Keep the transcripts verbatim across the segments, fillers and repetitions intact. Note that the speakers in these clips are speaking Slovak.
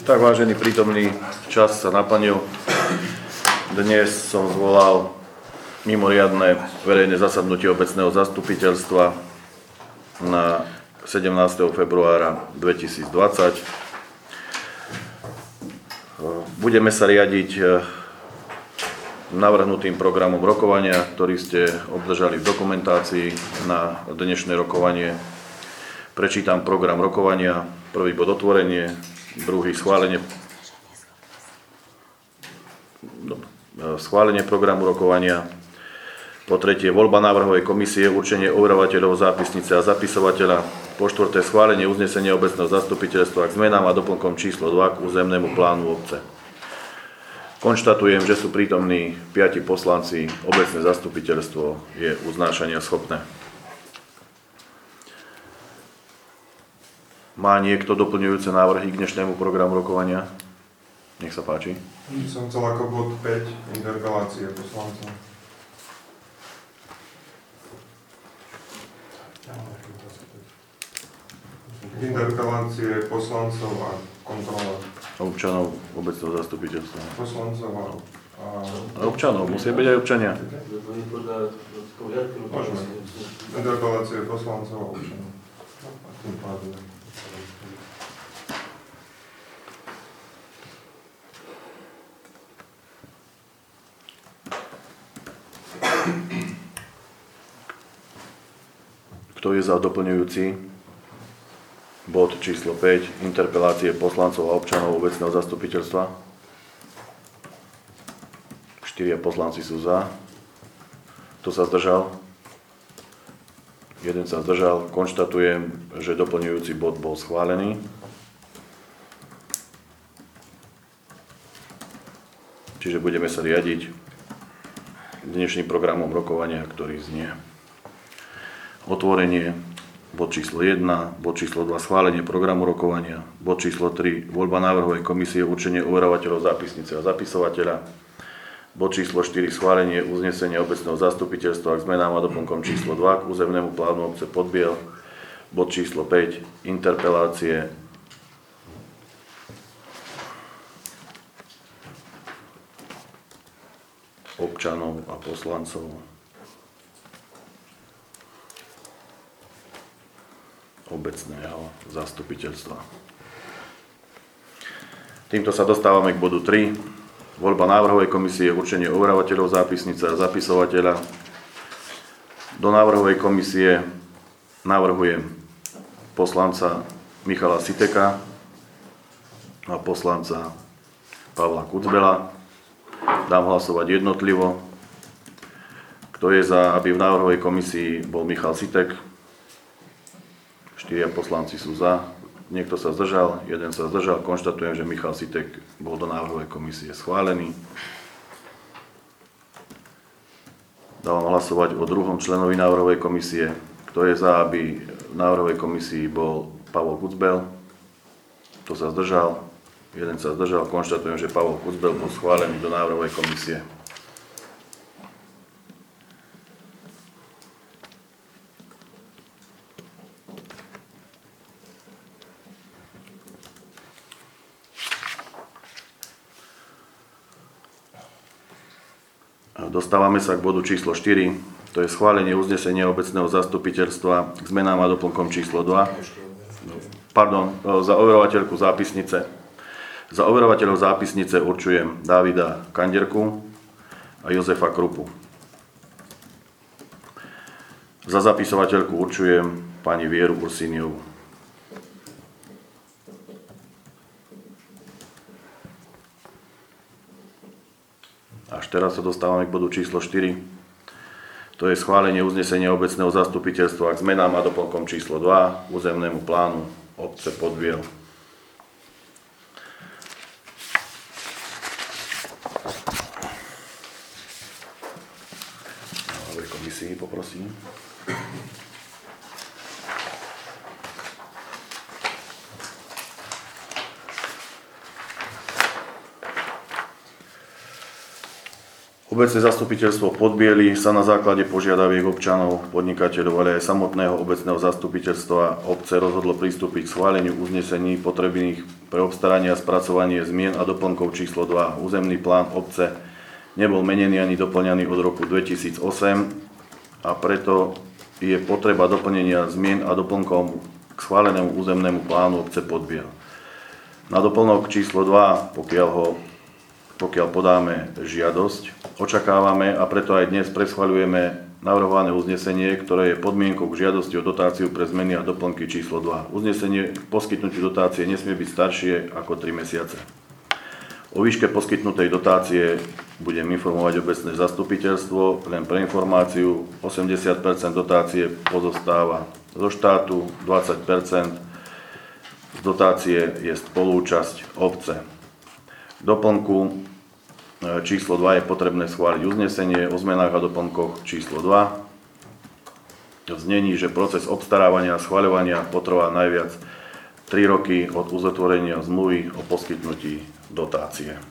Tak, vážený prítomný, čas sa naplnil. Dnes som zvolal mimoriadne verejné zasadnutie obecného zastupiteľstva na sedemnásteho februára dvetisícdvadsať. Budeme sa riadiť navrhnutým programom rokovania, ktorý ste obdržali v dokumentácii na dnešné rokovanie. Prečítam program rokovania. Prvý bod otvorenie, druhý schválenie, schválenie programu rokovania. Po tretie voľba návrhovej komisie, určenie overovateľov zápisnice a zapisovateľa. Po štvrté schválenie uznesenia obecného zastupiteľstva k zmenám a doplnkom číslo dva k územnému plánu obce. Konštatujem, že sú prítomní piati poslanci, obecné zastupiteľstvo je uznášania schopné. Má niekto doplňujúce návrhy k dnešnému programu rokovania? Nech sa páči. Som chcel ako bod päť, interpelácie poslancov. Interpelácie poslancov a kontrola. Občanov obecného zastupiteľstva. Poslancov a... A občanov, musia byť aj občania. Môžeme. Interpelácie poslancov a občanov. Tým pádom. Kto je za doplňujúci bod číslo päť, interpelácie poslancov a občanov obecného zastupiteľstva? Štyria poslanci sú za. Kto sa zdržal? Jeden sa zdržal. Konštatujem, že doplňujúci bod bol schválený. Čiže budeme sa riadiť dnešným programom rokovania, ktorý znie: otvorenie, bod číslo jeden, bod číslo dva, schválenie programu rokovania, bod číslo tri, voľba návrhovej komisie, určenie overovateľov zápisnice a zapisovateľa, bod číslo štyri, schválenie uznesenia obecného zastupiteľstva k zmenám a doplnkom číslo dva k územnému plánu obce Podbiel, bod číslo päť, interpelácie, občanov a poslancov obecného zastupiteľstva. Týmto sa dostávame k bodu tri. Voľba návrhovej komisie, určenie overovateľov zápisnice a zapisovateľa. Do návrhovej komisie navrhujem poslanca Michala Siteka a poslanca Pavla Kucbela. Dám hlasovať jednotlivo. Kto je za, aby v návrhovej komisii bol Michal Sitek? Štyria poslanci sú za. Niekto sa zdržal, jeden sa zdržal. Konštatujem, že Michal Sitek bol do návrhovej komisie schválený. Dávam hlasovať o druhom členovi návrhovej komisie. Kto je za, aby v návrhovej komisii bol Pavol Kucbel? Kto sa zdržal? Jeden sa zdržal. Konštatujem, že Pavol Kucbel bol schválený do návrhovej komisie. Dostávame sa k bodu číslo štyri, to je schválenie uznesenia obecného zastupiteľstva k zmenám a doplnkom číslo dva. Pardon, za overovateľku zápisnice. Za overovateľov zápisnice určujem Davida Kanderku a Jozefa Krupu. Za zapisovateľku určujem pani Vieru Ursíniovú. Až teraz sa dostávame k bodu číslo štyri. To je schválenie uznesenia obecného zastupiteľstva k zmenám a doplnkom číslo dva k územnému plánu obce Podbiel. Na komisii poprosím. Obecné zastupiteľstvo Podbiely sa na základe požiadaviek občanov, podnikateľov, ale aj samotného obecného zastupiteľstva obce rozhodlo pristúpiť k schváleniu uznesení potrebných pre obstaranie a spracovanie zmien a doplnkov číslo dva. Územný plán obce nebol menený ani doplňaný od roku dvetisícosem a preto je potreba doplnenia zmien a doplnkov k schválenému územnému plánu obce Podbiel. Na doplnok číslo dva, pokiaľ ho pokiaľ podáme žiadosť, očakávame a preto aj dnes preschvaľujeme navrhované uznesenie, ktoré je podmienkou k žiadosti o dotáciu pre zmeny a doplnky číslo dva. Uznesenie k poskytnutiu dotácie nesmie byť staršie ako tri mesiace. O výške poskytnutej dotácie budem informovať obecné zastupiteľstvo. Len pre informáciu, osemdesiat percent dotácie pozostáva zo štátu, dvadsať percent z dotácie je spolúčasť obce. V doplnku číslo dva je potrebné schváliť uznesenie o zmenách a doplnkoch číslo dva. V znení, že proces obstarávania a schvaľovania potrvá najviac tri roky od uzatvorenia zmluvy o poskytnutí dotácie.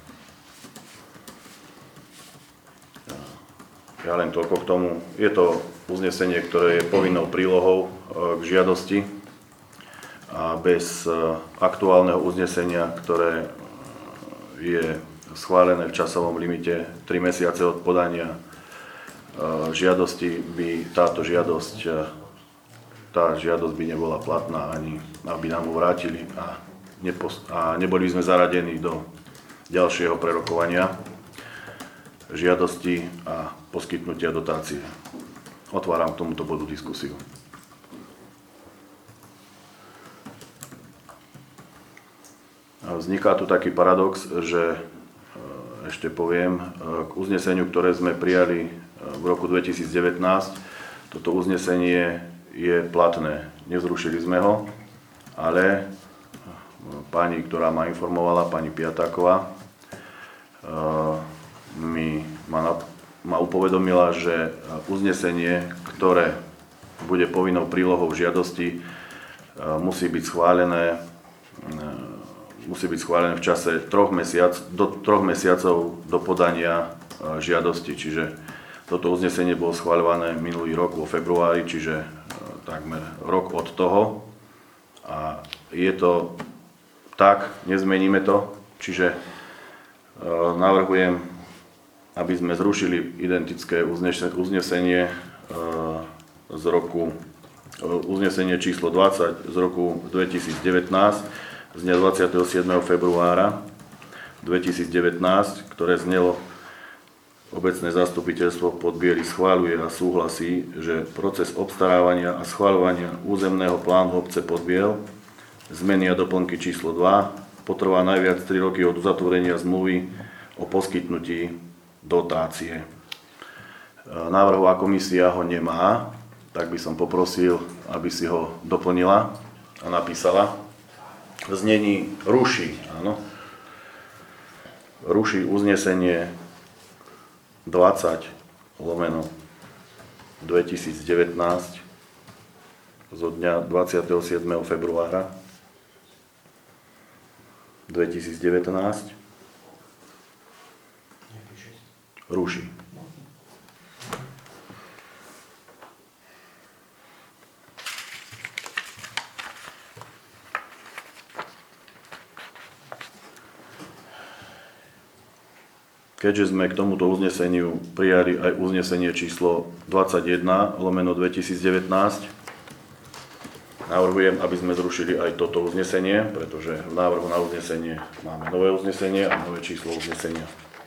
Ja len toľko k tomu. Je to uznesenie, ktoré je povinnou prílohou k žiadosti a bez aktuálneho uznesenia, ktoré je schválené v časovom limite tri mesiace od podania žiadosti, by táto žiadosť, tá žiadosť by nebola platná, ani aby nám ju vrátili a, nepos- a neboli by sme zaradení do ďalšieho prerokovania žiadosti a poskytnutia dotácie. Otváram k tomuto bodu diskusiu. Vzniká tu taký paradox, že ešte poviem, k uzneseniu, ktoré sme prijali v roku dvetisícdevätnásť, toto uznesenie je platné. Nezrušili sme ho, ale pani, ktorá ma informovala, pani Piatáková, mi, ma, ma upovedomila, že uznesenie, ktoré bude povinnou prílohou žiadosti, musí byť schválené musí byť schválené v čase troch mesiac, do troch mesiacov do podania žiadosti. Čiže toto uznesenie bolo schváľované minulý rok vo februári, čiže takmer rok od toho. A je to tak, nezmeníme to, čiže navrhujem, aby sme zrušili identické uznesenie z roku, uznesenie číslo dvadsať z roku dvetisícdevätnásť, z dňa dvadsiateho siedmeho februára dvetisícdevätnásť, ktoré znelo: obecné zastupiteľstvo Podbiely schváľuje a súhlasí, že proces obstarávania a schváľovania územného plánu obce Podbiel, zmeny a doplnky číslo dva, potrvá najviac tri roky od uzatvorenia zmluvy o poskytnutí dotácie. Návrhová komisia ho nemá, tak by som poprosil, aby si ho doplnila a napísala. V znení ruší, áno, ruší uznesenie dvadsať lomeno dvetisícdevätnásť zo dňa dvadsiateho siedmeho februára dvetisícdevätnásť. Ruší. Keďže sme k tomuto uzneseniu prijali aj uznesenie číslo dvadsaťjeden lomeno dvetisícdevätnásť, navrhujem, aby sme zrušili aj toto uznesenie, pretože v návrhu na uznesenie máme nové uznesenie a nové číslo uznesenia.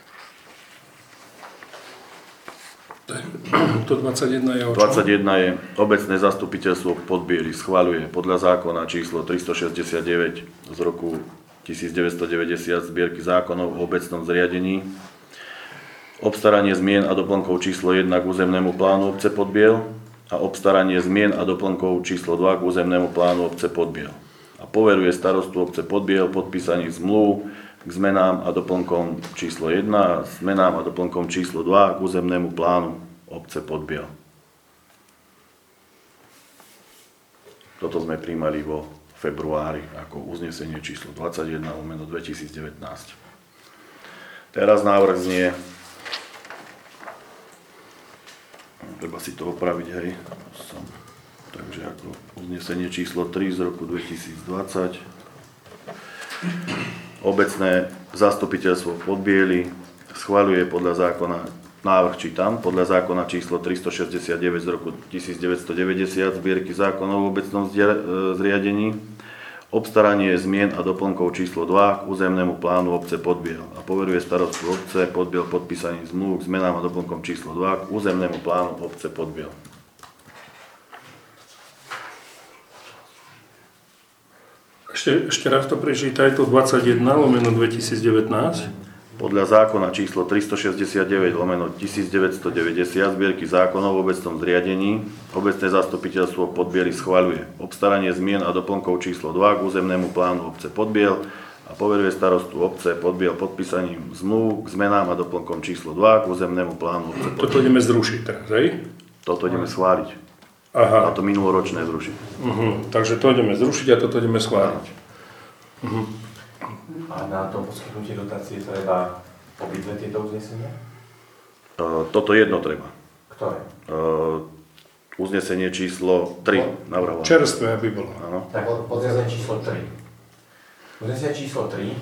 To dvadsaťjeden je o čom? dvadsaťjeden je: obecné zastupiteľstvo Podbiely schvaľuje podľa zákona číslo tristošesťdesiatdeväť z roku tisícdeväťstodeväťdesiat zbierky zákonov o obecnom zriadení obstaranie zmien a doplnkov číslo jeden k územnému plánu obce Podbiel a obstaranie zmien a doplnkov číslo dva k územnému plánu obce Podbiel. A poveruje starostu obce Podbiel podpísaním zmluv k zmenám a doplnkom číslo jeden a zmenám a doplnkom číslo dva k územnému plánu obce Podbiel. Toto sme prijímali vo februári ako uznesenie číslo dvadsaťjeden lomeno dvetisícdevätnásť. Teraz návrh znie: treba si to opraviť, hej. Som. Takže ako uznesenie číslo tri z roku dvetisícdvadsať. Obecné zastupiteľstvo v Podbieli schvaľuje podľa zákona, návrh čítam, podľa zákona číslo tristošesťdesiatdeväť z roku devätnásťstodeväťdesiat zbierky zákonov v obecnom zriadení, obstaranie zmien a doplnkov číslo dva k územnému plánu obce Podbiel a poveruje starostu obce Podbiel podpísaním zmluv k zmenám a doplnkom číslo dva k územnému plánu obce Podbiel. Ešte, ešte raz to prečítaj, to dvadsaťjeden lomeno dvetisícdevätnásť. Podľa zákona číslo tristošesťdesiatdeväť lomeno devätnásťstodeväťdesiat zbierky zákonov v obecnom zriadení obecné zastupiteľstvo Podbiely schvaľuje obstaranie zmien a doplnkov číslo dva k územnému plánu obce Podbiel a poveruje starostu obce Podbiel podpísaním zmluv k zmenám a doplnkom číslo dva k územnému plánu obce Podbiel. Toto ideme zrušiť teraz, hej? Toto ideme schváliť. Aha. A to minuloročné zrušiť. Uh-huh. Takže to ideme zrušiť a toto ideme schváliť. Uh-huh. A na to poskytnutie dotácie treba obidve tieto uznesenia? Uh, toto jedno treba. Ktoré? Uh, uznesenie číslo tri navrhované. Čerstvé, aby bolo. Áno. Tak uznesenie číslo tri. Uznesenie číslo tri,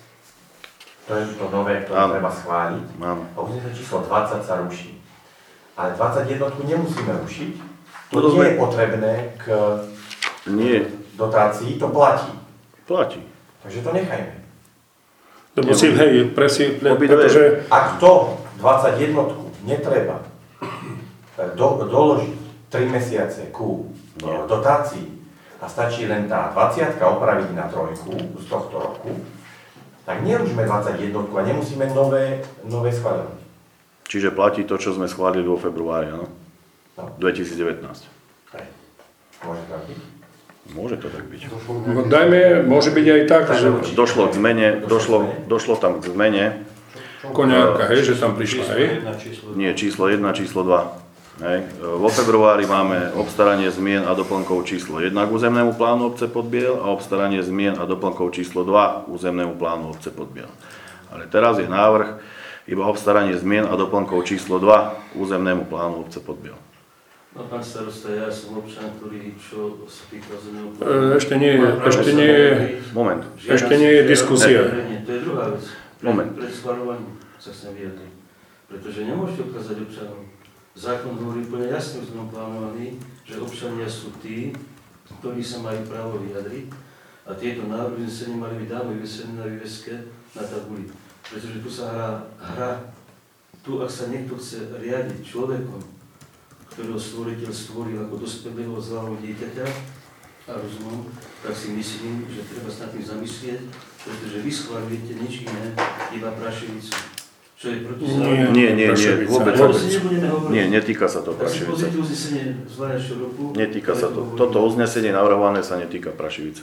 to je to nové, ktoré Áno. treba schváliť. Áno. A uznesenie číslo dvadsať sa ruší. Ale dvadsaťjeden nemusíme rušiť. To Toto nie sme- je potrebné k Nie, dotácii, to platí. platí. Takže to nechajme. Lebo si, hej, presi, Obidve. pretože Ak to dvadsaťjeden netreba do, doložiť tri mesiace ku Nie. dotácii a stačí len tá dvadsiatka opraviť na trojku z tohto roku, tak nerušme dvadsaťjeden a nemusíme nové, nové schváľovať. Čiže platí to, čo sme schválili vo februári, áno? No. dvetisícdevätnásť. Hej. Môže to byť? Môže to tak byť. no, dajme, môže byť aj tak, že Došlo k zmene, došlo, došlo tam k zmene. koniárka, hej, že tam prišla, hej? Nie, číslo jeden, číslo dva. Hej. Vo februári máme obstaranie zmien a doplnkov číslo jeden k územnému plánu obce Podbiel a obstaranie zmien a doplnkov číslo dva k územnému plánu obce Podbiel. Ale teraz je návrh iba obstaranie zmien a doplnkov číslo dva k územnému plánu obce Podbiel. No, pán starosta, ja som občan, ktorý čo sa týka zemného E, ešte nie je, ešte nie je, Moment. ešte nie je diskusia. Nie, to je druhá vec. Pre, Moment. Pred schvaľovaním sa chcem vyjadriť. Pretože nemôžete ukázať občanom. Zákon hovorí úplne jasne, už sme plánovaní, že občania sú tí, ktorí sa majú právo vyjadriť a tieto návrhy sa nemali byť dávno vyvesené na výveske na tabuli. Pretože tu sa hrá hra. Tu, ak sa niekto chce riadiť človekom, ktorého stvoriteľ stvoril ako dospelého z hlavou dieťaťa a rozumom, tak si myslím, že treba sa nad tým zamyslieť, pretože vy schvaľujete nič iné, iba Praševicu. Čo je proti záujmu. Nie, nie, nie, Praševica. vôbec, Ale vôbec. si nebudeme hovoriť. Nie, netýka sa to Tak si Praševice. pozrite uznesenie z dvanásťeho roku. Netýka sa to. hovorí. Toto uznesenie navrhované sa netýka Praševice.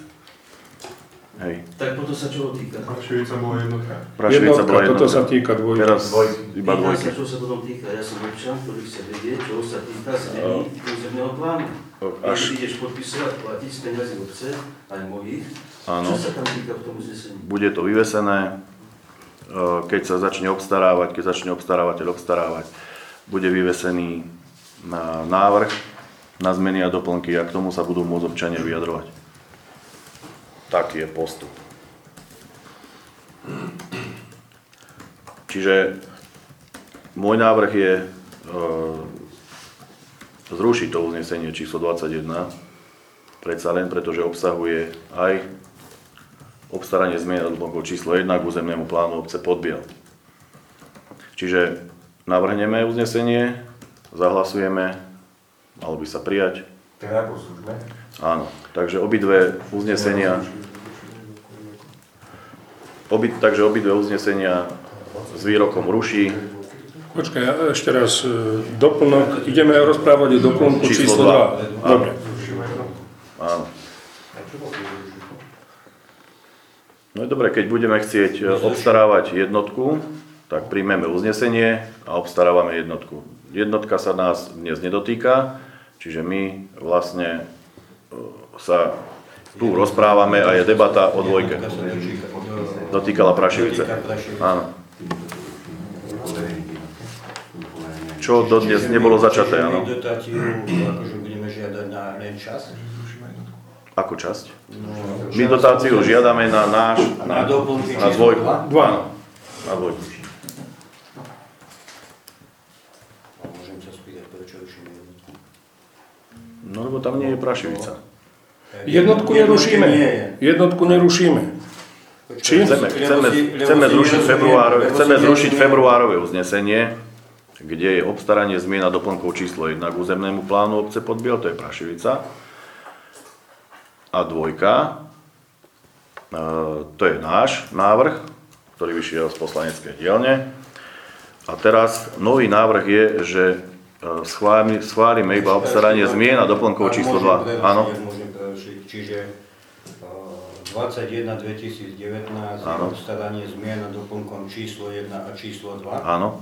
Hej. Tak potom sa čoho týka? Praševica bola jednotka. Praševica Jednotka, bola toto jednotka. sa týka dvojky. Teraz Dvojky. iba Týka dvojky. sa, čo sa potom týka. Ja som občan, ktorý chce vedieť, čo sa týka zmeny územného plánu. Až, Keď ideš podpisovať, platiť z peniazy obce, aj mojich, áno, čo sa tam týka v tom uznesení? bude to vyvesené, e, keď sa začne obstarávať, keď začne obstarávateľ obstarávať, bude vyvesený na návrh na zmeny a doplnky a k tomu sa budú môcť občania vyjadrovať. Taký je postup. Čiže môj návrh je e, zrušiť to uznesenie číslo dvadsaťjeden, predsa len, pretože obsahuje aj obstaranie zmien a doplnkov číslo jeden k územnému plánu obce Podbiel. Čiže navrhneme uznesenie, zahlasujeme, malo by sa prijať. Tak najprv súžme. Áno, takže obidve uznesenia, obi, takže obidve uznesenia s výrokom ruší. Počkaj, ja ešte raz, e, doplnok, ideme rozprávať o doplnku Číslo číslo dva. dva. Dobre. Áno. No je dobre, keď budeme chcieť e, obstarávať jednotku, tak príjmeme uznesenie a obstarávame jednotku. Jednotka sa nás dnes nedotýka, čiže my vlastne e, sa tu rozprávame a je debata o dvojke. Dotýkala Praševice. Áno. čo dodnes nebolo začaté, Čiže my áno. dotáciu akože budeme žiadať na len čas? Ako časť? No, My dotáciu žiadame na náš, Na doplnky na číslo dvojku. dva? Dva. Áno, na dvojku. A môžem sa spýtať, prečo rušíme jednotku? No lebo tam nie je prašivica. Jednotku nerušíme. Nie je. Jednotku nerušíme. Či? Chceme, chceme, Lebo si- lebo chceme si zrušiť nerozumiem, februárové, lebo chceme si zrušiť nerozumiem. februárové uznesenie, kde je obstaranie zmien a doplnkov číslo jedna k územnému plánu obce Podbiel, to je Prašivica. A dvojka, e, to je náš návrh, ktorý vyšiel z poslaneckej dielne. A teraz nový návrh je, že e, schválime, schválime iba obstaranie zmien a doplnkov Ak číslo môžem dva. prerušiť, Áno. ak môžem prerušiť. Čiže uh, dvadsaťjeden dvetisícdevätnásť je Áno. obstaranie zmien a doplnkom číslo jedna a číslo dva. Áno.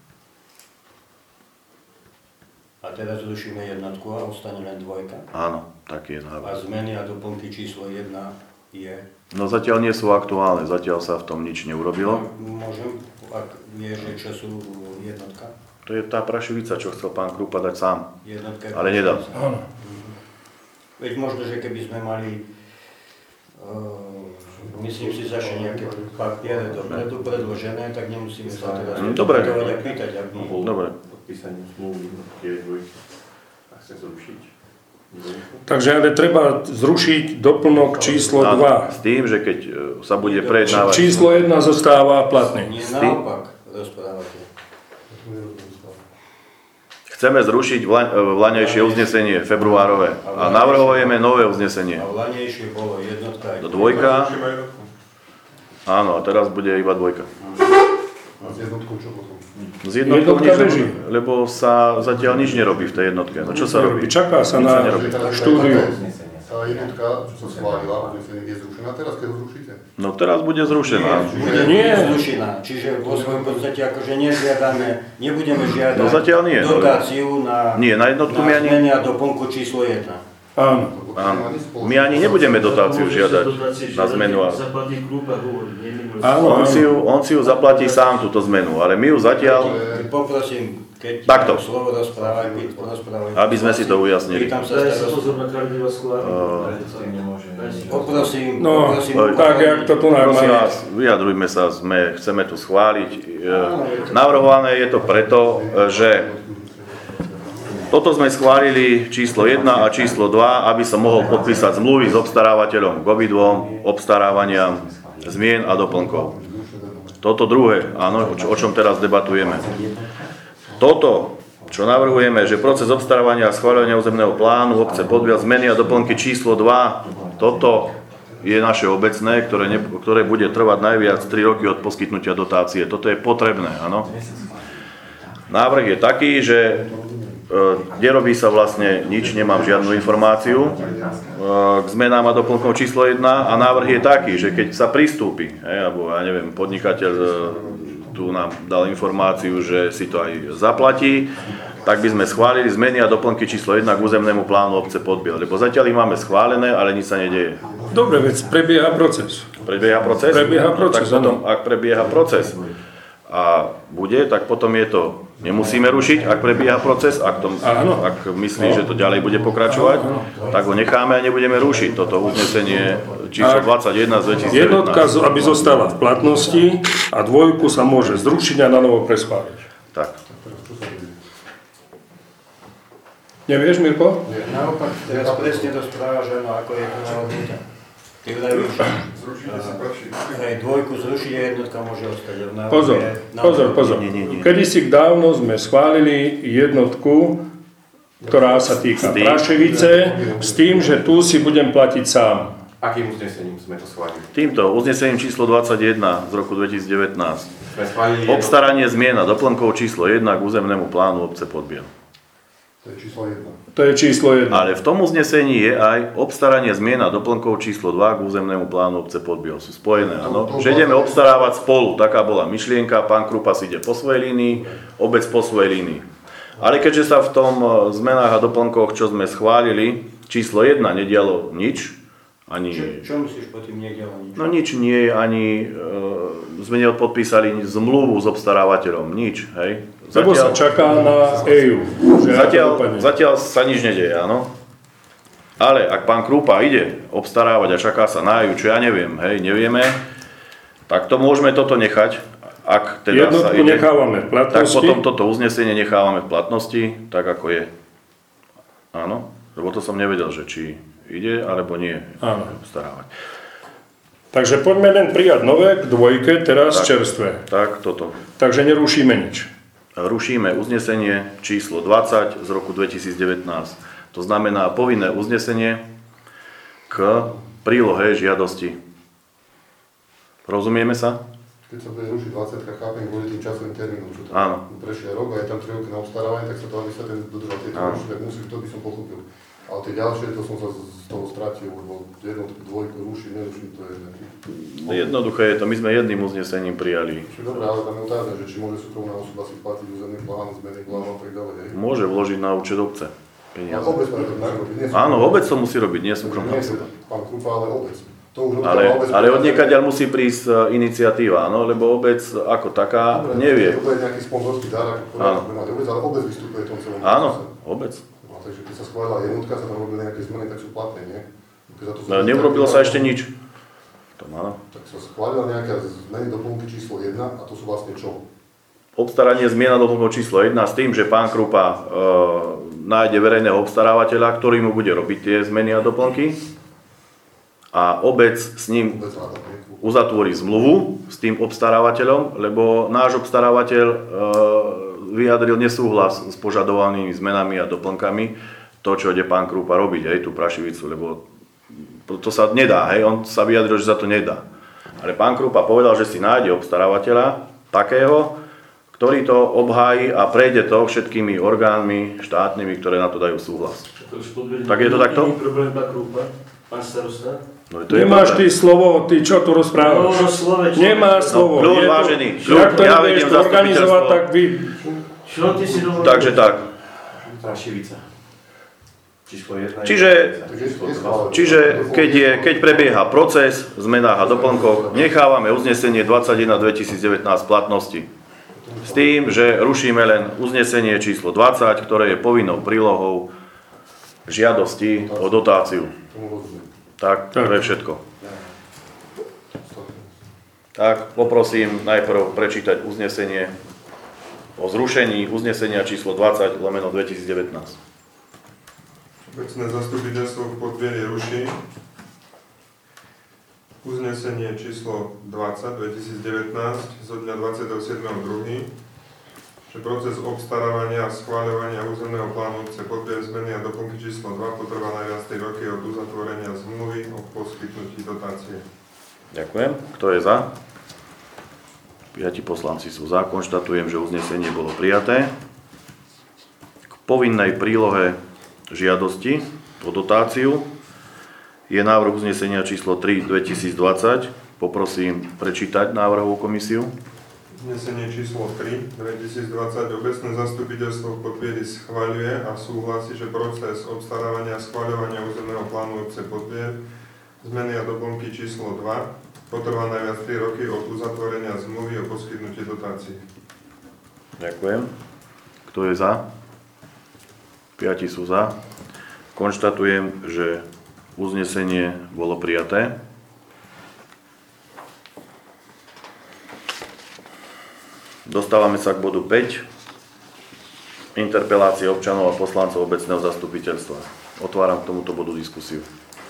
A teraz rušíme jednotku a ostane len dvojka. Áno, taký je A návrh. zmeny a doplnky číslo jedna je... No zatiaľ nie sú aktuálne, zatiaľ sa v tom nič neurobilo. Môžem, ak vie, že čo sú jednotka? To je tá Prašivica, čo chcel pán Krupa dať sám. Jednotka je Ale nedal. Áno. Veď možno, že keby sme mali, uh, myslím si, zaše nejaké papiere dopredu predložené, tak nemusíme sa teraz Mm, dobre. opýtovať a pýtať, aby... Dobre. Podpísanie zmluvy tie dvojky. A chce zrušiť. Takže ale treba zrušiť doplnok číslo Áno, dva. s tým, že keď e, sa bude prejednávať... Číslo jedna zostáva platný. Nie S tým- naopak rozprávate. Chceme zrušiť vla- e, vlaňajšie uznesenie februárové a navrhujeme nové uznesenie. A vlanejšie bolo jednotka aj Do dvojka. Zrušíme jednotku. Áno, a teraz bude iba dvojka. A s jednotkou čo potom? S jednotkou Jednotka nič beží. nerobí, lebo sa zatiaľ nič nerobí v tej jednotke. No čo sa robí? Čaká sa Nič na sa nerobí. štúdiu. Tá jednotka, čo sa schválila, uznesenie je zrušená, teraz keď ho zrušíte? No teraz bude zrušená. Bude Nie. zrušená, čiže vo svojom podstate akože nežiadame, nebudeme žiadať No zatiaľ nie, ale- dotáciu na, Nie, na jednotku na my ani- zmeny a doplnku číslo jedna. Áno. Áno. My ani nebudeme dotáciu žiadať na zmenu. a- Zaplatí klub a hovorí, neminul. Áno. On si, ju, on si ju zaplatí sám, túto zmenu, ale my ju zatiaľ... Poprosím, keď Takto. slovo rozprávaj, keď rozprávaj. Aby sme si to ujasnili. Pýtam sa Daj si starostu. pozor na Kardiva skláru. Poprosím, No, poprosím. Tak, jak to tu nám Prosím má. vás, vyjadrujme sa, sme, chceme tu schváliť. E, Navrhované je to preto, e, že toto sme schválili číslo jedna a číslo dva, aby som mohol podpísať zmluvy s obstarávateľom k obidvom obstarávaniam zmien a doplnkov. Toto druhé, áno, o čo- o čom teraz debatujeme. Toto, čo navrhujeme, že proces obstarávania a schváľovania územného plánu obce Podbiel, zmeny a doplnky číslo dva, toto je naše obecné, ktoré, ne, ktoré bude trvať najviac tri roky od poskytnutia dotácie. Toto je potrebné, áno. Návrh je taký, že e, nerobí sa vlastne nič, nemám žiadnu informáciu e, k zmenám a doplnkom číslo jedna a návrh je taký, že keď sa pristúpi, hej, alebo ja neviem, podnikateľ e, tu nám dal informáciu, že si to aj zaplatí, tak by sme schválili zmeny a doplnky číslo jedna k územnému plánu obce Podbiel, lebo zatiaľ ich máme schválené, ale nič sa nedieje. Dobre, veď prebieha proces. Prebieha proces? Prebieha proces, tak potom, ak prebieha proces a bude, tak potom je to, nemusíme rušiť, ak prebieha proces, ak, to, Áno. ak myslí, že to ďalej bude pokračovať, tak ho necháme a nebudeme rušiť toto uznesenie číslo Ak dvadsaťjeden z dvetisícdevätnásť. Jednotka, aby zostala v platnosti a dvojku sa môže zrušiť a na novo preschváliť. Tak. Nevieš, Mirko? Naopak, teraz presne rozprávaš, áno, ako je to navrhnuté. Ty vravíš, Zrušite si prší. hej, dvojku zrušiť a jednotka môže ostať. V návrhu Pozor, je- pozor, pozor. Nie, nie, nie. Kedysi dávno sme schválili jednotku, ktorá sa týka S tým- Praševice, s tým, že tu si budem platiť sám. Akým uznesením sme to schválili? Týmto uznesením číslo dvadsaťjeden z roku dvetisícdevätnásť. Sme schválili Obstaranie zmien a doplnkov číslo jedna k územnému plánu obce Podbiel. To je číslo jedna. To je číslo jedna. Ale v tom uznesení je aj obstaranie zmien a doplnkov číslo dva k územnému plánu obce Podbiel. Sú spojené, áno. Že ideme obstarávať spolu. Taká bola myšlienka. Pán Krupa si ide po svojej línii, obec po svojej línii. Ale keďže sa v tom zmenách a doplnkoch, čo sme schválili, číslo jedna nedialo nič ani... Čo, čo myslíš po tým nedelá nič? No nič nie, ani e, sme neodpodpísali zmluvu s obstarávateľom, nič, hej. Lebo sa čaká na é ú. Že Zatiaľ, ako dopadne. zatiaľ sa nič nedeje, áno. Ale ak pán Krúpa ide obstarávať a čaká sa na é ú, čo ja neviem, hej, nevieme, tak to môžeme toto nechať, ak teda sa Jednotku ide. nechávame v Tak platnosti. potom toto uznesenie nechávame v platnosti, tak ako je. Áno, lebo to som nevedel, že či ide, alebo nie Áno. obstarávať. Takže poďme len prijať nové k dvojke, teraz Tak. čerstvé. Tak, toto. Takže nerušíme nič. Rušíme uznesenie číslo dvadsať z roku dvetisícdevätnásť. To znamená povinné uznesenie k prílohe žiadosti. Rozumieme sa? Keď sa bude rušiť dvadsiatka, chápem kvôli tým časovým termínom, čo tam Áno. prešiel rok a je tam tri roky na obstarávanie, tak sa to, aby sa ten dodržal tieto Áno. rušiť, tak musí, to by som pochopil. Ale tie ďalšie, to som sa z z toho stratil, lebo jednotku, dvojku ruším, neruším, to je nejaký... Jednoduché je to, my sme jedným uznesením prijali. Čiže dobré, ale tam je otázne, že či môže súkromná osoba si platiť územný plán, zmeny plánu a tak ďalej, hej. Môže vložiť na účet obce Ale peniaze. obec to musí robiť, nie Áno, obec to musí robiť, nie súkromná Nie osoba. pán Krupa, ale obec. To už Ale, robila obec. ale od niekaďaľ musí prísť e, iniciatíva, áno, lebo obec ako taká Dobre, nevie. To bude nejaký sponzorský dar, ako Áno. bude mať obec, ale obec vystupuje v tom celom Áno, procese. obec. No, takže keď sa schválila jednotka, sa tam robili nejaké zmeny, tak sú platné, nie? Keď za to sú- No, neurobilo sa ešte nič. To áno. Tak sa schválila nejaká zmeny doplnky číslo jedna a to sú vlastne čo? Obstaranie zmiena doplnkov číslo jedna s tým, že pán Krupa e, nájde verejného obstarávateľa, ktorý mu bude robiť tie zmeny a doplnky a obec s ním Obec ráda, nie? uzatvorí zmluvu s tým obstarávateľom, lebo náš obstarávateľ e, vyjadril nesúhlas s požadovanými zmenami a doplnkami to, čo ide pán Krupa robiť, hej, tú Prašivicu, lebo to, to sa nedá, hej, on sa vyjadril, že sa to nedá. Ale pán Krupa povedal, že si nájde obstarávateľa takého, ktorý to obhájí a prejde to všetkými orgánmi štátnymi, ktoré na to dajú súhlas. To už podvedie. Tak je to takto? Iný problém, pán Krúpa, pán starosta. No, to je Nemáš ty problém. slovo, ty čo tu rozprávaš? No, slovečko. Nemá slovo. kľud, Je to- vážený, Jak kľud, to ja nebudeš vediem to organizovať, zastupiteľstvo. tak vy... Čo ty si dovolil? Takže tak. Trašivica. Číslo jedna. Čiže, Takže je schválené. čiže keď, je, keď prebieha proces v zmenách a doplnkoch, nechávame uznesenie dvadsaťjeden dvetisícdevätnásť v platnosti. S tým, že rušíme len uznesenie číslo dvadsať, ktoré je povinnou prílohou žiadosti o dotáciu. Tomu rozumiem. Tak, to Tak. je všetko. Tak, poprosím najprv prečítať uznesenie o zrušení uznesenia číslo dvadsať lomeno dvetisícdevätnásť. Obecné zastupiteľstvo v Podvieri ruší uznesenie číslo dvadsať dvetisícdevätnásť zo dňa dvadsiateho siedmeho druhého že proces obstarávania a schváľovania územného plánu obce Podvier zmeny a doplnky číslo dva potrvá najviac tri roky od uzatvorenia zmluvy o poskytnutí dotácie. Ďakujem. Kto je za? Piati poslanci sú za. Konštatujem, že uznesenie bolo prijaté. K povinnej prílohe žiadosti o dotáciu je návrh uznesenia číslo tri dvetisícdvadsať. Poprosím prečítať návrhovú komisiu. Uznesenie číslo tri dvetisícdvadsať obecné zastupiteľstvo v Podvieri schvaľuje a súhlasí, že proces obstarávania a schvaľovania územného plánu obce Podvier zmeny a doplnky číslo dva potrvá najviac tri roky od uzatvorenia zmluvy o poskytnutí dotácií. Ďakujem. Kto je za? Piati sú za. Konštatujem, že uznesenie bolo prijaté. Dostávame sa k bodu päť. Interpelácie občanov a poslancov obecného zastupiteľstva. Otváram k tomuto bodu diskusiu.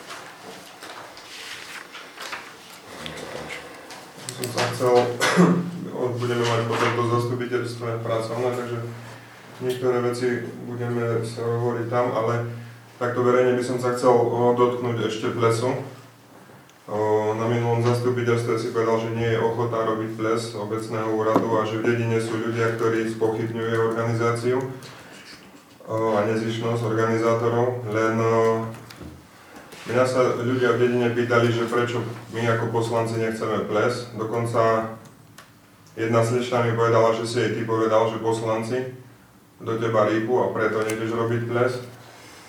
Som sa chcel, budeme mať po tomto zastupiteľstve pracovné, takže niektoré veci budeme sa hovoriť tam, ale takto verejne by som sa chcel o, dotknúť ešte plesu. O, na minulom zastupiteľstve si povedal, že nie je ochota robiť ples obecného úradu a že v dedine sú ľudia, ktorí spochybňujú organizáciu o, a nezištnosť organizátorov, len o, mňa sa ľudia v dedine pýtali, že prečo my ako poslanci nechceme ples. Dokonca jedna slečna mi povedala, že si jej ty povedal, že poslanci do teba rýpu a preto nejdeš robiť ples.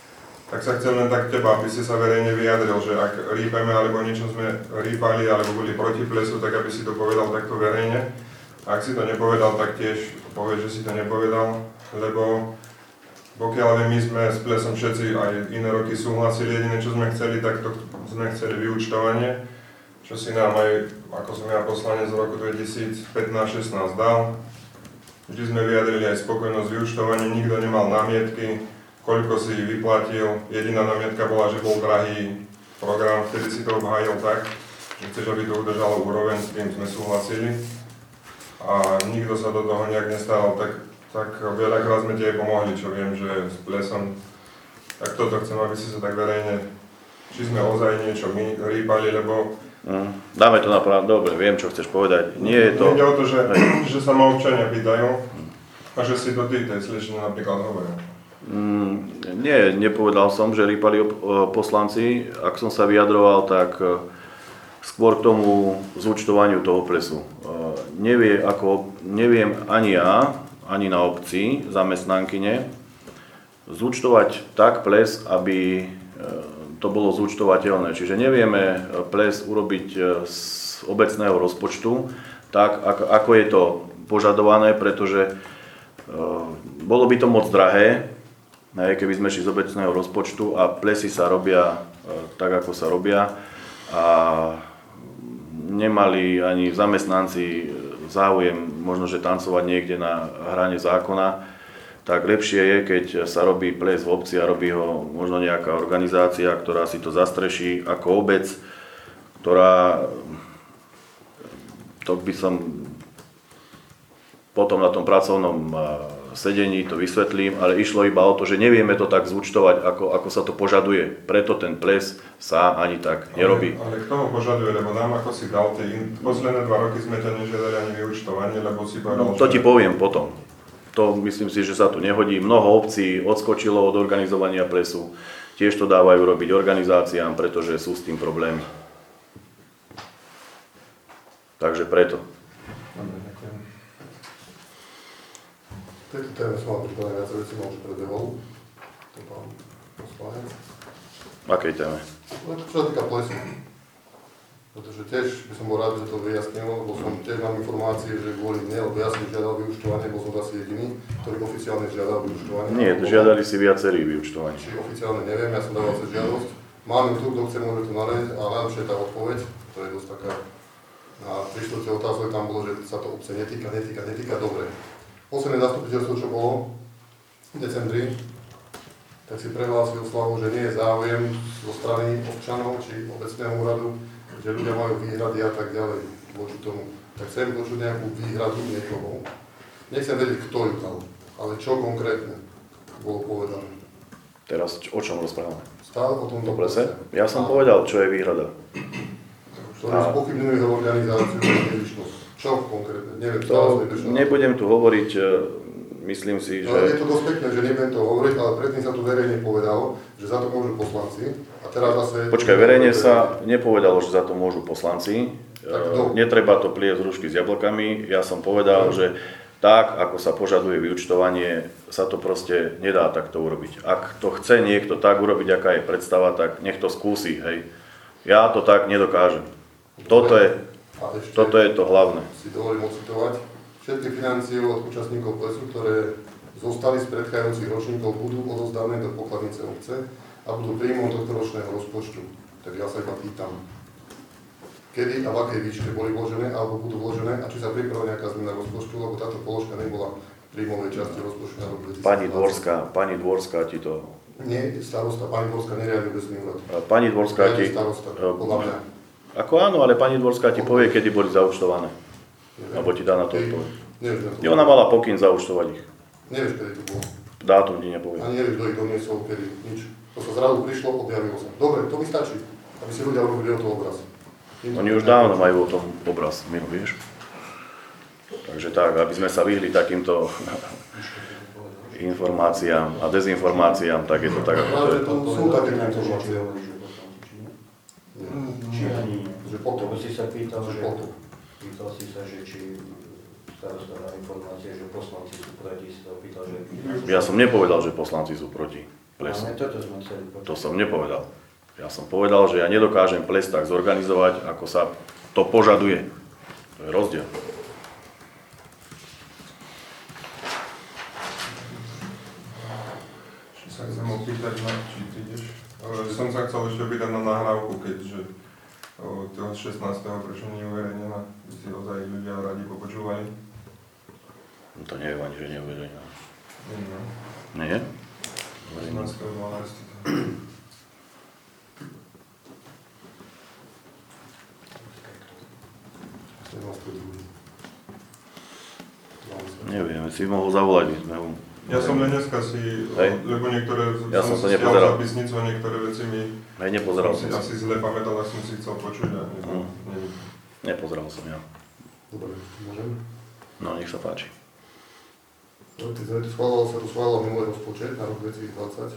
tak sa chcem len tak teba, aby si sa verejne vyjadril, že ak rýpeme alebo niečo sme rýpali alebo boli proti plesu, tak aby si to povedal takto verejne. A ak si to nepovedal, tak tiež povedz, že si to nepovedal, lebo pokiaľ viem, my sme s plesom všetci aj iné roky súhlasili, jediné čo sme chceli, tak to sme chceli vyúčtovanie, čo si nám aj, ako som ja poslanec z roku dvetisícpätnásť šestnásť dal. Vždy sme vyjadrili aj spokojnosť s vyúčtovaním, nikto nemal námietky, koľko si vyplatil. Jediná námietka bola, že bol drahý program, vtedy si to obhájil tak, že chceš, aby to udržalo úroveň, s tým sme súhlasili. A nikto sa do toho nejak nestaral, tak, tak veľakrát sme ti aj pomohli, čo viem, že s plesom. Tak toto chcem, aby si sa tak verejne, či sme ozaj niečo my rýpali, lebo... Mm, dáme to na pravdu, dobre, viem, čo chceš povedať. Nie je to... Ide o to, že, že sa ma občania pýtajú a že si to ty tej slečne napríklad hovoria. Mm, nie, nepovedal som, že rýpali poslanci. Ak som sa vyjadroval, tak skôr k tomu zúčtovaniu toho plesu. Nevie, ako, neviem ani ja, ani na obci, zamestnankyne, zúčtovať tak ples, aby to bolo zúčtovateľné. Čiže nevieme ples urobiť z obecného rozpočtu tak, ako je to požadované, pretože bolo by to moc drahé, keby sme šli z obecného rozpočtu a plesy sa robia tak, ako sa robia a nemali ani zamestnanci záujem možno, že tancovať niekde na hrane zákona, tak lepšie je, keď sa robí ples v obci a robí ho možno nejaká organizácia, ktorá si to zastreší ako obec, ktorá, to by som potom na tom pracovnom sedení to vysvetlím, ale išlo iba o to, že nevieme to tak zúčtovať, ako, ako sa to požaduje. Preto ten ples sa ani tak nerobí. Ale, ale kto ho požaduje, lebo nám ako si dal tie in... posledné dva roky sme ťa nežiadali ani vyúčtovanie, lebo si povedal, no, to že... ti poviem potom. To myslím si, že sa tu nehodí. Mnoho obcí odskočilo od organizovania plesu. Tiež to dávajú robiť organizáciám, pretože sú s tým problémy. Takže preto. Dobre, ďakujem. V tejto téme som mal pripravené viac vecí, mám už predbehol. To pán poslanec. Akej téme? No, čo sa týka plesu. Pretože tiež by som bol rád, že to vyjasnilo, lebo som tiež mám informácie, že kvôli mne, lebo ja som žiadal vyúčtovanie, bol som asi jediný, ktorý oficiálne žiadal vyúčtovanie. Nie, žiadali si viacerí vyúčtovanie. Či oficiálne neviem, ja som dával cez žiadosť. Mám ju tu, kto chce, môže tu nájsť, ale najlepšie je tá odpoveď, to je dosť taká. Na tri štvrte otázok tam bolo, že sa to obce netýka, netýka, netýka, dobre. Posledné zastupiteľstvo, čo bolo v decembri, tak si prehlásil slavu, že nie je záujem zo strany občanov či obecného úradu, že ľudia majú výhrady a tak ďalej voči tomu. Tak chcem počuť nejakú výhradu niekoho. Nechcem vedieť, kto ju dal, ale čo konkrétne bolo povedané. Teraz o čom rozprávame? Stále o tomto plese? Ja som povedal, čo je výhrada. Ktorý spochybňuje jeho organizáciu a nevyšnosť. Čo konkrétne? Neviem, stále To sme prišli. nebudem tu hovoriť, myslím si, No, je že... to dosť pekné, že nebudem to hovoriť, ale predtým sa tu verejne povedalo, že za to môžu poslanci. A teraz zase... Počkaj, verejne sa nepovedalo, že za to môžu poslanci. Tak kto? Netreba to pliesť z rušky s jablkami. Ja som povedal, že tak, ako sa požaduje vyúčtovanie, sa to proste nedá takto urobiť. Ak to chce niekto tak urobiť, aká je predstava, tak nech to skúsi, hej. Ja to tak nedokážem. Toto je, A ešte toto je to hlavné. si dovolím ocitovať. Všetky financie od účastníkov plesu, ktoré zostali z predchádzajúcich ročníkov, budú odovzdané do pokladnice obce a budú príjmom tohto ročného rozpočtu. Tak ja sa iba pýtam, kedy a v akej výške boli vložené alebo budú vložené a či sa pripravila nejaká zmena rozpočtu, lebo táto položka nebola v príjmovej časti rozpočtu na rok dvetisícdvadsať. Pani Dvorská, pani Dvorská ti to... Nie, starosta, pani Dvorská neriadne obecný úrad. Pani Dvorská ti... Starosta, podľa mňa. Ako áno, ale pani Dvorská ti povie, kedy boli zaúčtované. Neviem. Alebo ti dá na to Ty- odpoveď. Nevieš, na to. Ona mala pokyn zaúčtovať ich. Nevieš, kedy to bolo. Dátum ti nepovie. Ani nevieš, kto ich doniesol, kedy, nič. To sa zrazu prišlo, objavilo sa. Dobre, to mi stačí, aby si ľudia urobili o to obraz. Oni už dávno majú o tom obraz, Miro, vieš? Takže tak, aby sme sa vyhli takýmto informáciám a dezinformáciám, tak je to tak, ako to je. Práve to sú také informácie. Či ani, Že potom. to by si sa pýtal, Že že, potom. pýtal si sa, že či starosta dá informácie, že poslanci sú proti, si sa pýtal, že... Ja som nepovedal, že poslanci sú proti. Plesnú. Ale toto sme chceli počuť. To som nepovedal. Ja som povedal, že ja nedokážem ples tak zorganizovať, ako sa to požaduje. To je rozdiel. Či sa chcem opýtať, na, či ty ideš? E, som sa chcel ešte opýtať na nahrávku, keďže o, toho šestnásteho prečo nie je uverejnená, by si ozaj ľudia radi popočúvali. No to neviem ani, že neuverejnená. Nie, no. Nie? šestnásteho dvanásteho sedemnásteho druhého Neviem, si mohol zavolať, my sme ho... Ja som len dneska si, Hej. lebo niektoré, Ja som sa si stiahol nepozeral. zapisnicu a niektoré veci mi Hej, nepozeral si, som sa. asi zle pamätal, a som si chcel počuť a ne, Mm. ne, Nepozeral som ja. Dobre, môžem? No, nech sa páči. No, keď sme tu schválil, sa tu schválil minulý rozpočet na rok dvetisícdvadsať,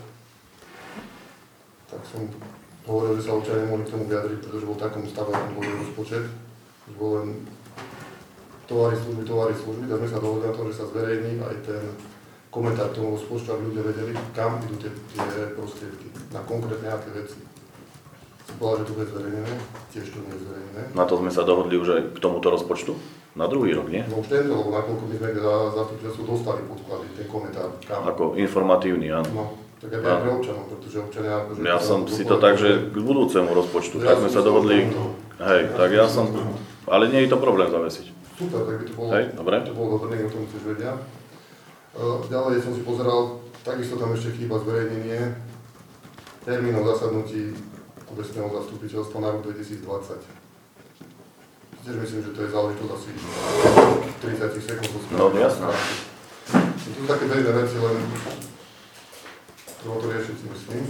tak som hovoril, že sa občania nemohli k tomu vyjadriť, pretože bol v takom stave ten minulý rozpočet, že bol len továri služby, továri služby, tak sme sa dohodli na to, že sa zverejní aj ten komentár k tomu rozpočtu, aby ľudia vedeli, kam idú tie, tie prostriedky, na konkrétne nejaké veci. Som povedal, že to bude zverejnené, tiež to nie je zverejnené. Na to sme sa dohodli už aj k tomuto rozpočtu? Na druhý rok, nie? No už tento, lebo nakoľko my sme za, za to, že sú dostali podklady, ten komentár, kam. Ako informatívny, áno. No, tak aj pre občanov, pretože občania... Že Ja som si to tak, že k budúcemu rozpočtu, tak sme sa dohodli, hej, tak ja som, ale nie je to problém zavesiť. Super, tak by to bolo, Hej, dobre. to bolo dobre, niekto o tom tiež vedia. Uh, ďalej som si pozeral, takisto tam ešte chýba zverejnenie termínov zasadnutí obecného zastupiteľstva na rok dvetisícdvadsať. Tiež myslím, že to je záležitosť asi tridsať sekúnd. No, jasné. To sú také bežné veci, len treba to riešiť, si myslím.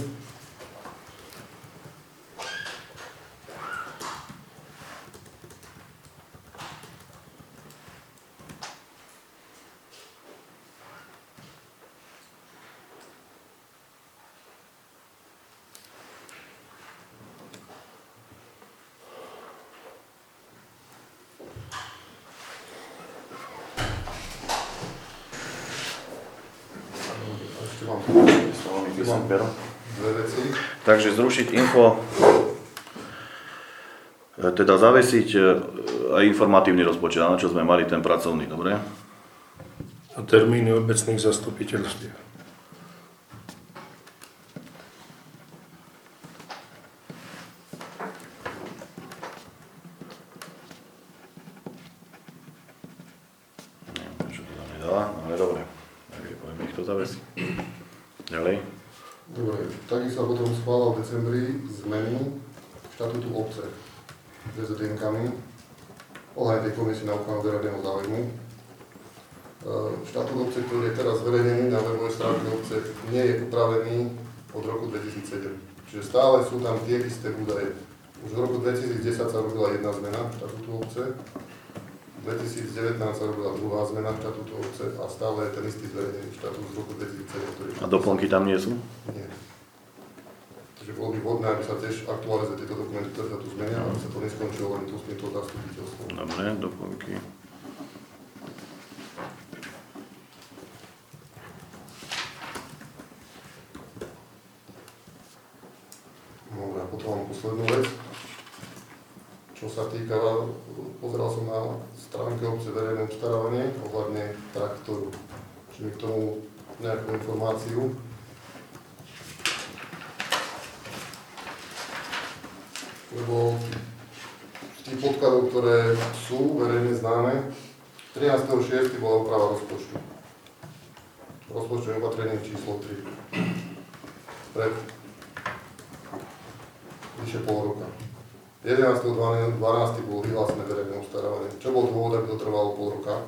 Ešte mám dve veci. Takže zrušiť info, e, teda zavesiť e, aj informatívny rozpočet, na čo sme mali ten pracovný, dobre? A termíny obecných zastupiteľstiev. Neviem, čo to tam nedala, ale dobre. Takže poviem, ich to zavesí. Ďalej. Dobre, takisto potom schválil v decembri zmeny štatútu obce s dé zet enkami ohľadne tej komisie na ochranu verejného záujmu. E, Štatút obce, ktorý je teraz zverejnený na webovej stránke obce, nie je upravený od roku dvetisícsedem. Čiže stále sú tam tie isté údaje. Už v roku dvetisícdesať sa robila jedna zmena štatútu obce, v dvetisícdevätnásť sa robila druhá zmena štatútu obce a stále je ten istý zverejnený štatút z roku dvetisícsedem, ktorý... A doplnky tam nie sú? Nie. Takže bolo by vhodné, aby sa tiež aktualizovali tieto dokumenty, ktoré sa tu zmenia, aby sa to neskončilo len tu s týmto zastupiteľstvom. Dobre, doplnky. Dobre, a potom mám poslednú vec. Čo sa týka, pozeral som na stránke obce verejné obstarávanie ohľadne traktoru. Či mi k tomu nejakú informáciu. Lebo z tých podkladov, ktoré sú verejne známe, trinásteho šiesteho bola oprava rozpočtu. Rozpočtové opatrenie číslo tri. Pred vyše pol roka. jedenásteho dvanásteho bolo vyhlásené verejné obstarávanie. Čo bol dôvod, aby to trvalo pol roka?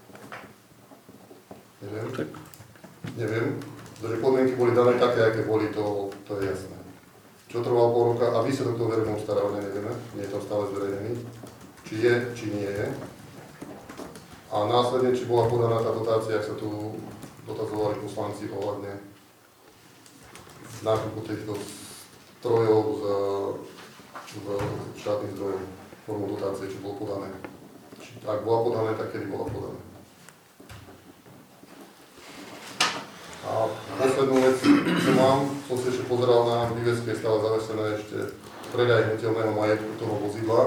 Neviem. Tak. Neviem. Pretože podmienky boli dané také, aké boli, to, to je jasné. Čo trvalo pol roka a výsledok toho verejného obstarávania nevieme. Nie je tam stále zverejnený. Či je, či nie je. A následne, či bola podaná tá dotácia, ak sa tu dotazovali poslanci ohľadne nákupu týchto strojov z, z štátnych zdrojov formou dotácie, či bolo podané. Či, ak bola podané, tak kedy bola podané. A A poslednú vec, čo mám, som si ešte pozeral na výveske, je stále zavesené ešte predaj hnutelného majetku toho vozidla.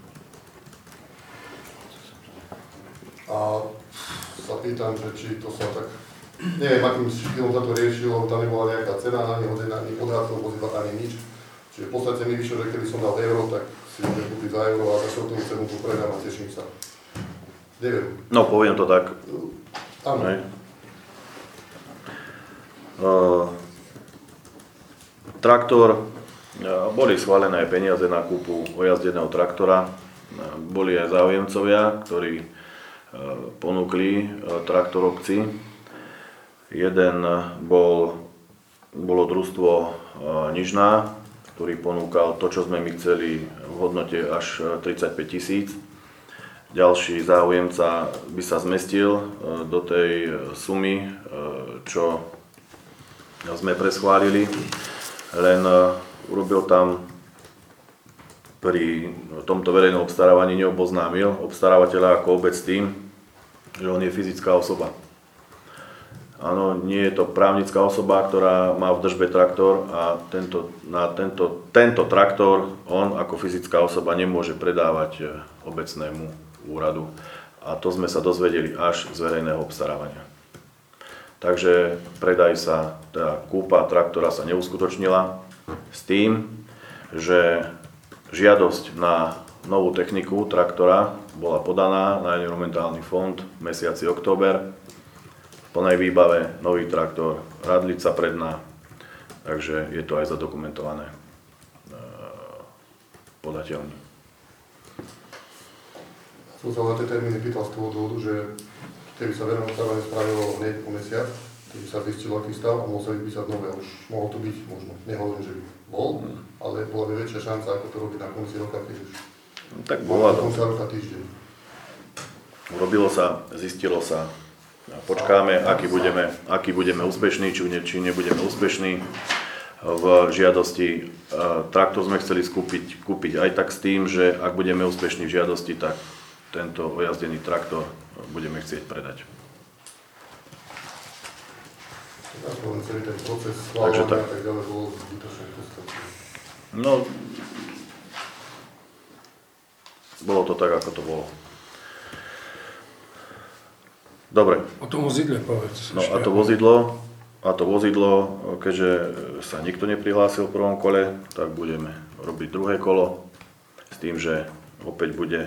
A sa pýtam, že či to sa tak, neviem, akým štýlom sa to riešilo, lebo tam nebola nejaká cena, ani hodená, ani odhad toho vozidla, ani nič. Čiže v podstate mi vyšlo, že keby som dal euro, tak si môžem kúpiť za euro a za šrotovú cenu to predám a teším sa. Neviem. No, poviem to tak. Áno. Hej. Uh, traktor, uh, boli schválené aj peniaze na kúpu ojazdeného traktora. Uh, boli aj záujemcovia, ktorí uh, ponúkli uh, traktor obci. Jeden uh, bol, bolo družstvo uh, Nižná, ktorý ponúkal to, čo sme my chceli v hodnote až tridsaťpäť tisíc. Ďalší záujemca by sa zmestil uh, do tej sumy, uh, čo sme preschválili, len urobil tam pri tomto verejnom obstarávaní neoboznámil obstarávateľa ako obec tým, že on je fyzická osoba. Áno, nie je to právnická osoba, ktorá má v držbe traktor a tento, na tento, tento traktor on ako fyzická osoba nemôže predávať obecnému úradu. A to sme sa dozvedeli až z verejného obstarávania. Takže predaj sa, teda kúpa traktora sa neuskutočnila s tým, že žiadosť na novú techniku traktora bola podaná na environmentálny fond v mesiaci október. V plnej výbave nový traktor, radlica predná, takže je to aj zadokumentované podateľne. Som sa na tie termíny pýtal z toho dôvodu, že keby sa verejné obstarávanie spravilo hneď po mesiac, keby sa zistilo, aký stav a mohol sa vypísať nové. Už mohol to byť možno, nehovorím, že by bol, ale bola by väčšia šanca, ako to robiť na konci roka, keď už Tak bola na to. konci roka týždeň. Urobilo sa, zistilo sa, a počkáme, aký budeme, aký budeme úspešní, či, ne, či nebudeme úspešní. V žiadosti traktor sme chceli skúpiť, kúpiť aj tak s tým, že ak budeme úspešní v žiadosti, tak tento ojazdený traktor budeme chcieť predať. Aspoň celý ten proces Takže schváľovania tak. a tak ďalej bol zbytočný v podstate. No, bolo to tak, ako to bolo. Dobre. O tom vozidle povedz. No a ešte. to vozidlo, a to vozidlo, keďže sa nikto neprihlásil v prvom kole, tak budeme robiť druhé kolo s tým, že opäť bude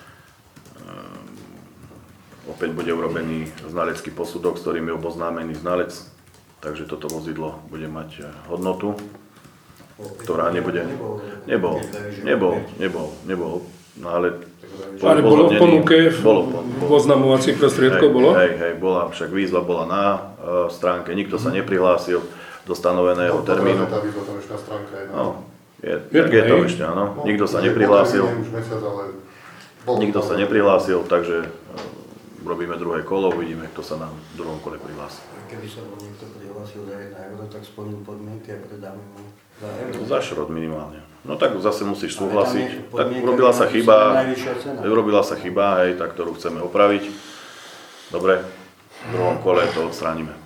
Opäť bude urobený znalecký posudok, s ktorým je oboznámený znalec, takže toto vozidlo bude mať hodnotu, ktorá nebude... Nebol, nebol, nebol, nebol, no ale... Ale bolo v ponuke bolo, bolo, bolo. oznamovacích prostriedkov, Hej, bolo? Hej, hej, bola, však výzva bola na uh, stránke, nikto sa neprihlásil do stanoveného termínu. Tá výzva tam ešte na stránke je. No, je, Je tak to, je to hej. ešte, áno, No, nikto sa je neprihlásil. potrebný už mesiac, ale bol Nikto tam. sa neprihlásil, takže uh, robíme druhé kolo, uvidíme, kto sa nám v druhom kole prihlási. Keby sa bol niekto prihlásil za jedna euro, tak splnil podmienky a predáme mu za euro. Za šrot minimálne. No tak zase musíš Ale súhlasiť. tam je Tak podmienka, urobila sa že chyba, najvyššia cena. urobila sa chyba, hej, tak ktorú chceme opraviť. Dobre, v druhom kole to odstránime.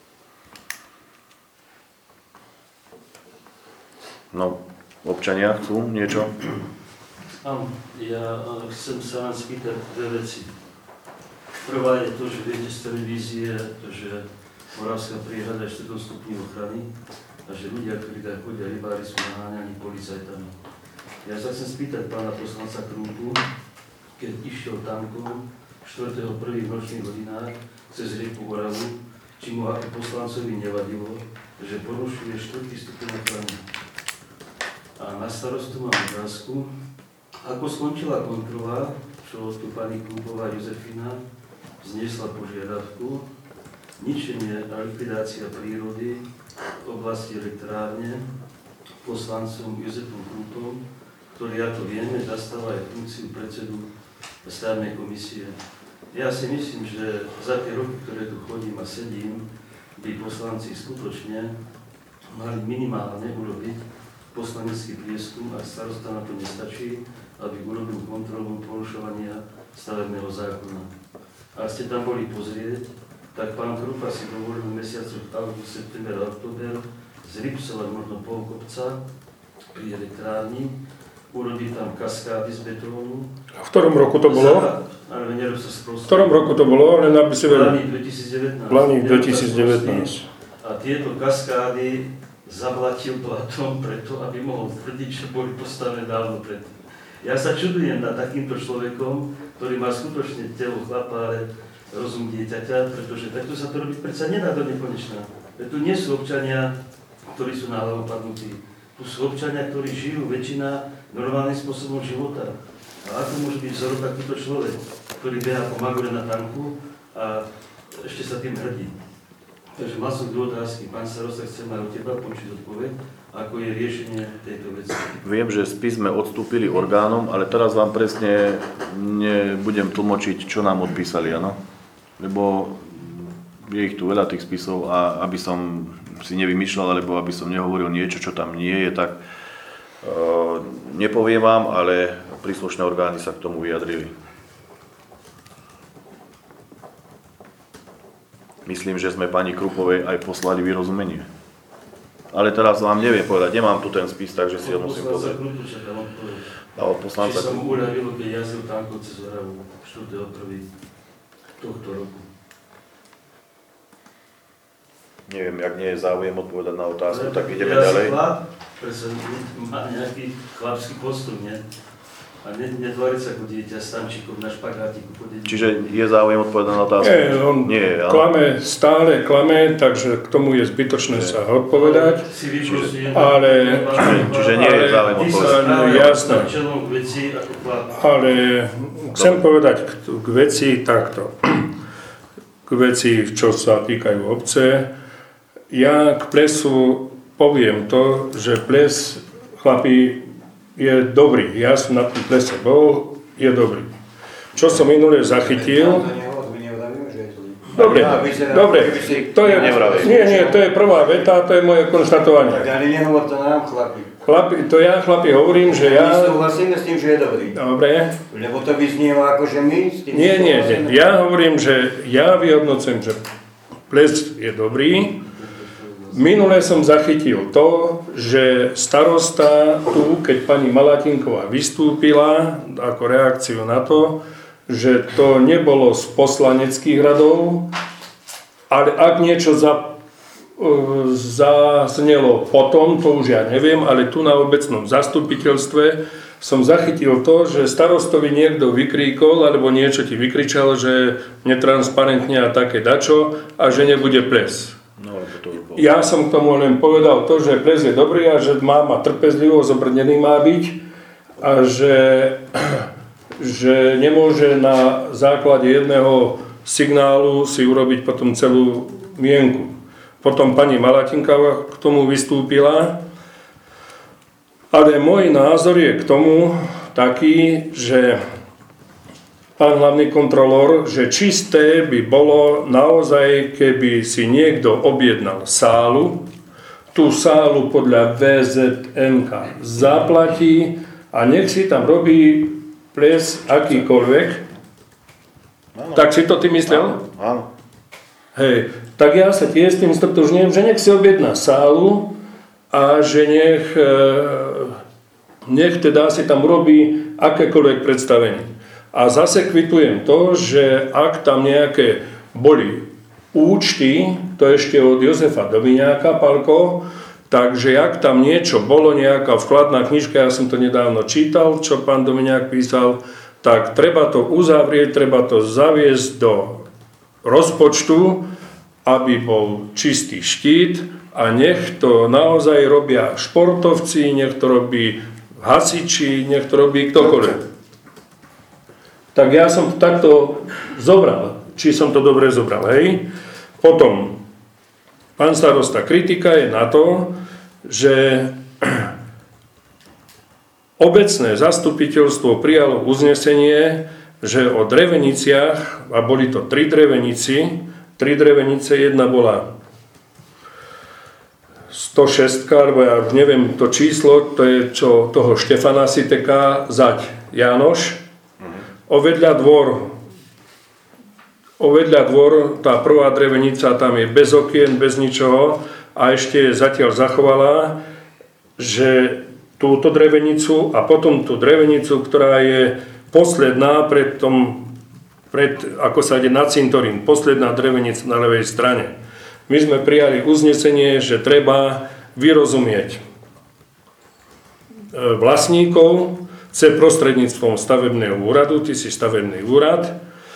No, občania chcú niečo? Áno, ja eh, chcem sa vám spýtať dve veci. Prvá je to, že viete z televízie, že Moravská príhrada je štvrtom stupni ochrany a že ľudia, ktorí tam chodia, rybári, sú naháňaní policajtami. Ja sa chcem spýtať pána poslanca Krúpu, keď išiel tankom štvrtého prvého v nočných hodinách cez rieku Oravu, či mu ako poslancovi nevadilo, že porušuje štvrtý stupeň ochrany. A na starostu mám otázku, ako skončila kontrola, čo tu pani Krúpová Jozefina zniesla požiadavku, ničenie a likvidácia prírody v oblasti elektrárne poslancom Jozefom Krúpom, ktorý, ako vieme, zastáva aj funkciu predsedu státnej komisie. Ja si myslím, že za tie roky, ktoré tu chodím a sedím, by poslanci skutočne mali minimálne urobiť poslanecký prieskum, a starosta na to nestačí, aby urobil kontrolu porušovania stavebného zákona. Ak ste tam boli pozrieť, tak pán Krupa si dovolil v mesiacoch august, september a október zripsovať možno pol kopca pri elektrárni, urobiť tam kaskády z betónu. V ktorom roku to bolo? Ale nerob sa sprostý. V ktorom roku to bolo? Len aby si V vedel. Lani dvetisícdevätnásť. V Lani dvetisícdevätnásť. A tieto kaskády zablatil Platón preto, aby mohol tvrdiť, že boli postavené dávno predtým. Ja sa čudujem nad takýmto človekom, ktorý má skutočne telo chlapa, ale rozum dieťaťa, pretože takto sa to robiť predsa nedá do nekonečná. Tu nie sú občania, ktorí sú na hlavu padnutí. Tu sú občania, ktorí žijú väčšina normálnym spôsobom života. A ako môže byť vzor takýto človek, ktorý beha po magore na tanku a ešte sa tým hrdí. Takže mal som dve otázky. Pán starosta, chcem aj od teba počuť odpoveď, ako je riešenie tejto veci. Viem, že spis sme odstúpili orgánom, ale teraz vám presne nebudem tlmočiť, čo nám odpísali, áno? Lebo je ich tu veľa tých spisov a aby som si nevymýšľal, alebo aby som nehovoril niečo, čo tam nie je, tak uh, nepoviem vám, ale príslušné orgány sa k tomu vyjadrili. Myslím, že sme pani Krupovej aj poslali vyrozumenie. Ale teraz vám neviem povedať, nemám tu ten spis, takže si ho musím pozrieť. A od poslanca Či sa mu uľavilo, keď jazdil tankom cez Oravu štvrtého prvého tohto roku. Neviem, jak nie je záujem odpovedať na otázku, tak ideme ja ďalej. Ja si chlap, pretože má nejaký chlapský postup, nie? A netváriť sa ako dieťa s tančíkom na špagátiku po dedine. Čiže je záujem odpovedať na otázku? Nie, on nie, ale... klame, stále klame, takže k tomu je zbytočné sa odpovedať. Si vyprostujem, ale... Čiže nie je záujem odpovedať. Jasné. Veci ako chlap. Ale chcem povedať k, k veci takto. K veci, čo sa týkajú obce. Ja k plesu poviem to, že ples, chlapi, je dobrý. Ja som na tom plese bol, je dobrý. Čo som minule zachytil... Dobre, dobre, to je, nie, nie, to je prvá veta, to je moje konštatovanie. Tak ale nehovor to nám, chlapi. Chlapi, to ja chlapi hovorím, že ja... My súhlasíme s tým, že je dobrý. Dobre. Lebo to vyznieva ako, že my s tým Nie, nie, nie. Ja hovorím, že ja vyhodnocujem, že ples je dobrý. Minule som zachytil to, že starosta tu, keď pani Malatinková vystúpila ako reakciu na to, že to nebolo z poslaneckých radov, ale ak niečo za, zaznelo potom, to už ja neviem, ale tu na obecnom zastupiteľstve som zachytil to, že starostovi niekto vykríkol, alebo niečo ti vykričal, že netransparentne a také dačo a že nebude ples. No, to bol... Ja som k tomu len povedal to, že ples je dobrý a že má ma trpezlivosť, obrnený má byť a že, že nemôže na základe jedného signálu si urobiť potom celú mienku. Potom pani Malatinka k tomu vystúpila, ale môj názor je k tomu taký, že pán hlavný kontrolór, že čisté by bolo naozaj, keby si niekto objednal sálu, tú sálu podľa vé zet en ká zaplatí a nech si tam robí ples akýkoľvek. Áno. Tak si to ty myslel? Áno, áno. Hej, tak ja sa tiež s tým stotožňujem, že nech si objedná sálu a že nech, nech teda si tam robí akékoľvek predstavenie. A zase kvitujem to, že ak tam nejaké boli účty, to ešte od Jozefa Domiňáka, Palko, takže ak tam niečo bolo, nejaká vkladná knižka, ja som to nedávno čítal, čo pán Domiňák písal, tak treba to uzavrieť, treba to zaviesť do rozpočtu, aby bol čistý štít a nech to naozaj robia športovci, nech to robí hasiči, nech to robí ktokoľvek. Tak ja som to takto zobral, či som to dobre zobral, hej. Potom, pán starosta, kritika je na to, že obecné zastupiteľstvo prijalo uznesenie, že o dreveniciach, a boli to tri drevenici, tri drevenice, jedna bola sto šesť, alebo ja už neviem to číslo, to je čo toho Štefana Siteka, zať Jánoš, ovedľa dvor ovedľa dvor, tá prvá drevenica tam je bez okien, bez ničoho a ešte zatiaľ zachovala, že túto drevenicu a potom tú drevenicu, ktorá je posledná pred tom, pred, ako sa ide na cintorín, posledná drevenica na ľavej strane. My sme prijali uznesenie, že treba vyrozumieť vlastníkov, chce prostredníctvom stavebného úradu, ty si stavebný úrad.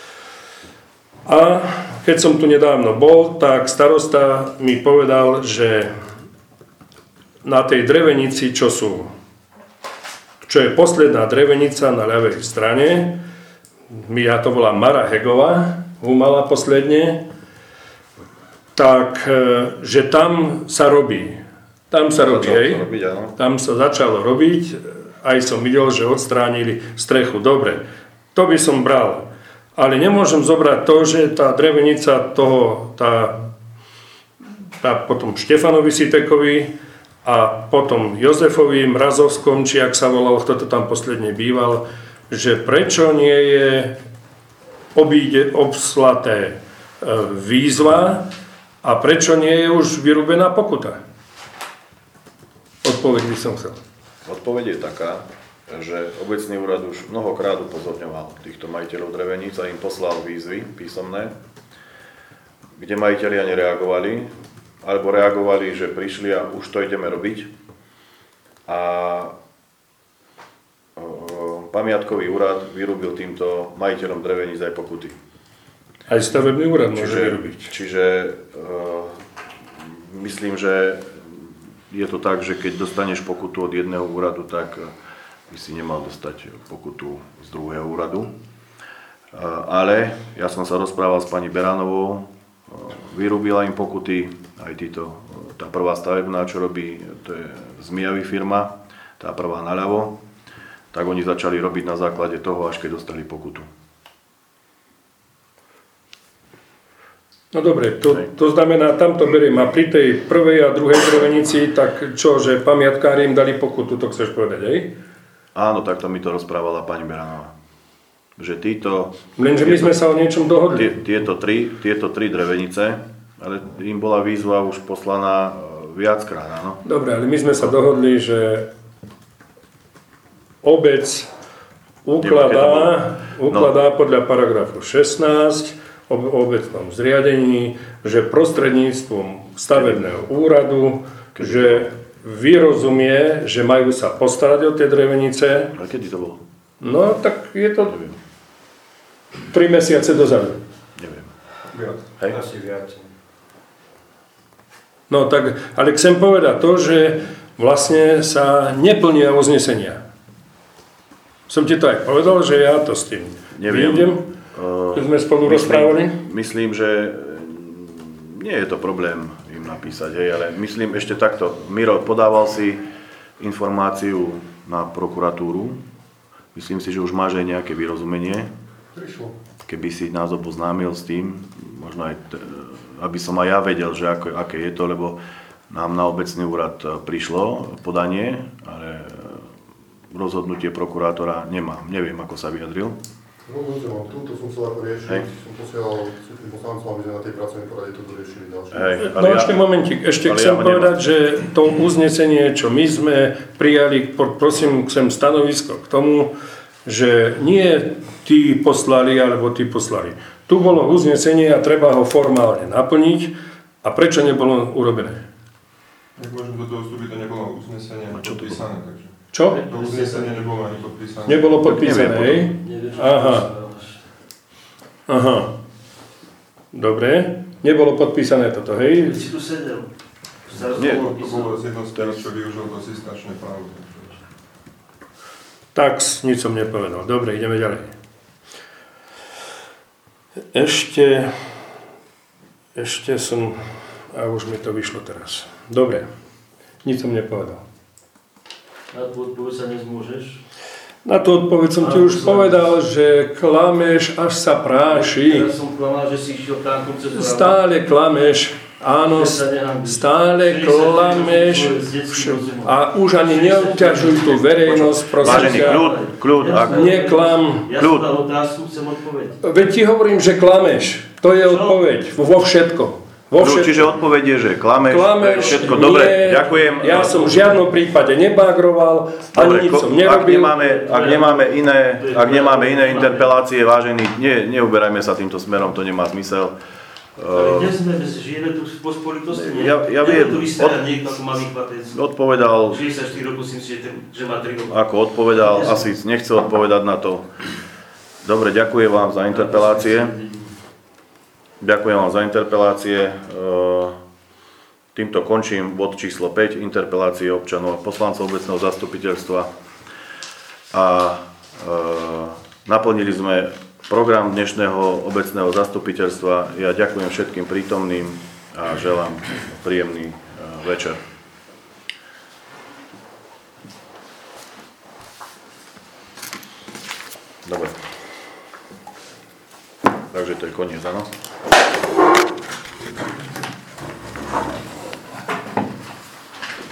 A keď som tu nedávno bol, tak starosta mi povedal, že na tej drevenici, čo sú, čo je posledná drevenica na ľavej strane, ja to volám Mara Hegová, umala posledne, tak, že tam sa robí. Tam sa robí, hej. Tam sa začalo robiť, aj som videl, že odstránili strechu. Dobre, to by som bral. Ale nemôžem zobrať to, že tá drevenica toho, tá, tá potom Štefanovi Sitekovi a potom Jozefovi Mrazovskom, či ak sa volal, kto to tam posledne býval, že prečo nie je obíde, obslaté výzva a prečo nie je už vyrúbená pokuta? Odpoveď by som chcel. Odpoveď je taká, že obecný úrad už mnohokrát upozorňoval týchto majiteľov dreveníc a im poslal výzvy písomné, kde majiteľia nereagovali, alebo reagovali, že prišli a už to ideme robiť. A pamiatkový úrad vyrúbil týmto majiteľom dreveníc aj pokuty. Aj stavebný úrad môže čiže, vyrobiť. Čiže uh, myslím, že je to tak, že keď dostaneš pokutu od jedného úradu, tak by si nemal dostať pokutu z druhého úradu. Ale ja som sa rozprával s pani Beránovou, vyrúbila im pokuty, aj títo, tá prvá stavebná, čo robí, to je Zmijavý firma, tá prvá naľavo, tak oni začali robiť na základe toho, až keď dostali pokutu. No dobre, to, to znamená, tam to beriem. A pri tej prvej a druhej drevenici, tak čo, že pamiatkári im dali pokutu, to chceš povedať, hej? Áno, takto mi to rozprávala pani Beránová. Že títo... Lenže my sme sa o niečom dohodli. Tie, tieto, tri, tieto tri drevenice, ale im bola výzva už poslaná viackrát, áno? Dobre, ale my sme sa dohodli, že obec ukladá, ukladá podľa paragrafu šestnásť o obecnom zriadení, že prostredníctvom stavebného úradu, že vyrozumie, že majú sa postarať o tie drevenice. A kedy to bolo? No, tak je to Neviem. tri mesiace dozadu. Neviem. Viac. Hej? Asi viac. No tak, ale chcem povedať to, že vlastne sa neplnia uznesenia. Som ti to aj povedal, že ja to s tým Neviem. vyjdem. Keď sme spolu myslím, rozprávali? Myslím, že nie je to problém im napísať, hej, ale myslím ešte takto. Miro, podával si informáciu na prokuratúru. Myslím si, že už máš aj nejaké vyrozumenie. Prišlo. Keby si nás oboznámil s tým, možno aj, t- aby som aj ja vedel, že ako, aké je to, lebo nám na obecný úrad prišlo podanie, ale rozhodnutie prokurátora nemám. Neviem, ako sa vyjadril. No, rozumiem, túto som chcel ako riešiť, Hej. som posielal všetkým poslancom, aby sme na tej pracovnej porade to doriešili ďalšie. Hej, ale No ja- ešte momentík, ešte ale chcem ja ho povedať, že to uznesenie, čo my sme prijali, po- prosím, chcem stanovisko k tomu, že nie tí poslali, alebo tí poslali. Tu bolo uznesenie a treba ho formálne naplniť. A prečo nebolo urobené? Ak môžem do toho vstúpiť, to nebolo uznesenie A čo to podpísané, takže Čo? to uznesenie nebolo ani podpísané. Nebolo podpísané, hej? Nevieš, čo Aha. rozprávaš. Aha. Dobre. Nebolo podpísané toto, hej? Keď si tu sedel. Nie, To bolo, to bolo z jednou z tých, čo využil to asistačné právo. Tak, nič som nepovedal. Dobre, ideme ďalej. Ešte, ešte som, a už mi to vyšlo teraz. Dobre, nič som nepovedal. Na tú odpoveď sa nezmôžeš. Na tú odpoveď som ti už povedal, že klameš, až sa práši. Teraz som klamal, že si išiel kánkom cez Oravu. Stále klameš, Áno, Že sa nehambíš. stále šesťdesiat klameš rokov s detským vš- rozumom. a už ani neobťažuj tú verejnosť, prosím Vážený ťa. kľud, kľud, ak, Neklam. Ja Kľud. som dal otázku, chcem odpoveď. Veď ti hovorím, že klameš. To je odpoveď. Vo všetko. Vo kľud, všetko. čiže odpoveď je, že klameš, Klameš, všetko dobre, nie, ďakujem. Ja som v žiadnom prípade nebagroval, ani Dobre, nič ko- som ak nerobil. nemáme, ak nemáme iné, ak nemáme iné interpelácie, vážení, nie, neuberajme sa týmto smerom, to nemá zmysel. Ale kde sme, žijeme tu v pospolitosti, nie? Ja- ja Neviem viem, tu vysterať od- niekto ako malý chlapec. Odpovedal, šesťdesiatštyri rokov si myslíte, že má tri roky. ako odpovedal, asi nechce odpovedať na to. Dobre, ďakujem vám za interpelácie. Ďakujem vám za interpelácie. E, Týmto končím bod číslo päť, interpelácie občanov a poslancov obecného zastupiteľstva. A e, naplnili sme program dnešného obecného zastupiteľstva. Ja ďakujem všetkým prítomným a želám príjemný e, večer. Dobre. Takže to je koniec, áno?